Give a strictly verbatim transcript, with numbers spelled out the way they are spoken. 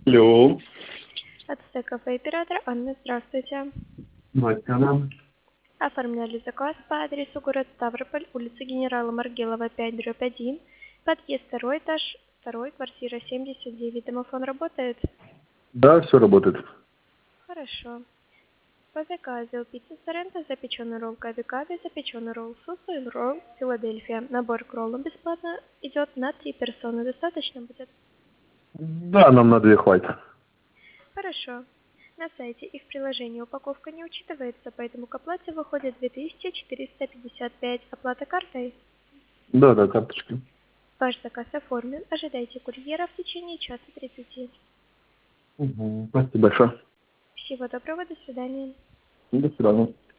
Алло. Ацтек кафе оператор Анна, здравствуйте. Матяна. Оформляли заказ по адресу город Ставрополь, улица Генерала Маргелова, пять дробь один, подъезд второй этаж, второй, квартира семьдесят девять. Домофон работает? Да, все работает. Хорошо. По заказу пицца Соренто, запеченный ролл кави-кави, запеченный ролл сусу и ролл Филадельфия. Набор к роллам бесплатно идет на три персоны. Достаточно будет? Да, нам на две хватит. Хорошо. На сайте и в приложении упаковка не учитывается, поэтому к оплате выходит две тысячи четыреста пятьдесят пять. Оплата картой. Да, да, карточки. Ваш заказ оформлен. Ожидайте курьера в течение часа тридцати. Угу. Спасибо большое. Всего доброго, до свидания. До свидания.